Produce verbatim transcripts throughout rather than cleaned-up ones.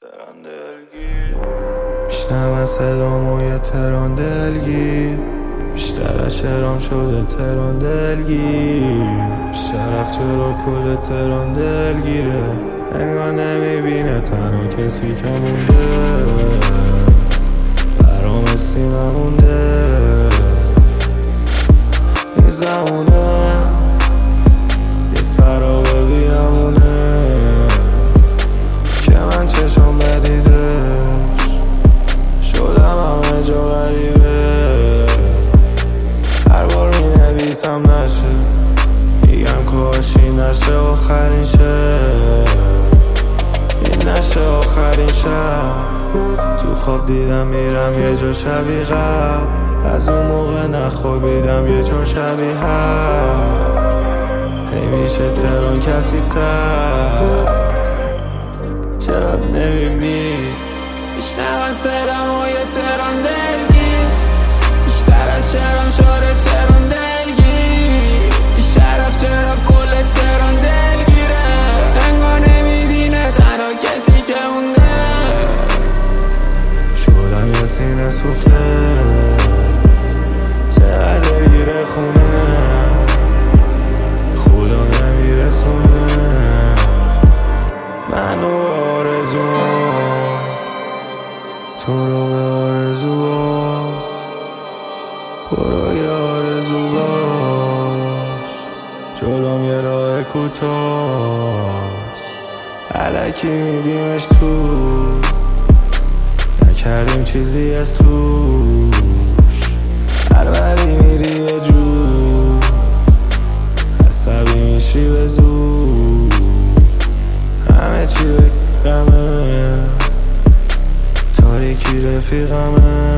تران دلگیر میشنون صدامو یه تران دلگیر، بیشتر از شعرام شده تران دلگیر. شرف چرا کل تران دلگیره، انگار نمیبینه تنها کسی که مونده برام استی نمونده. این زمونه یه سرابه بیامونه که من چشم بدیدش شدم همه جا غریبه. هر بار می نویسم نشه، میگم کاشی نشه آخرین شه، این نشه آخرین شب. تو خواب دیدم میرم یه جا شبیه قبل، از اون موقع نخوابیدم یه جا شبیه هر. هی میشه تران کثیف‌تر، چرا نمیمیری؟ میشنون صدامو یه تران دلگیر، بیشتر از شعرام شده تران دلگیر. بی شرف چرا کل تران دلگیره، انگار نمیبینه تنها کسی که مونده. شدم یه سینه سوخته، چقدر دلگیره خونه، خدا نمیرسونه منو آرزوام تو رو به آرزوات. برو یه آرزو باش، جلوم یه راه کوتاست، الکی میدیمش تو، نکردیم چیزی از توش. هر بری میری یه جور، عصبی میشی به زور، همه چی بگرمه، تاریکی رفیقمه،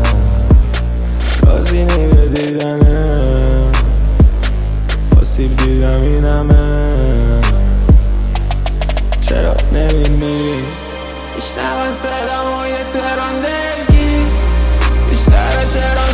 رازینی به دیدنه، آسیب دیدم اینمه، چرا نمیمیری؟ میشنون صدامو یه تران دلگیر، بیشتر از شعرام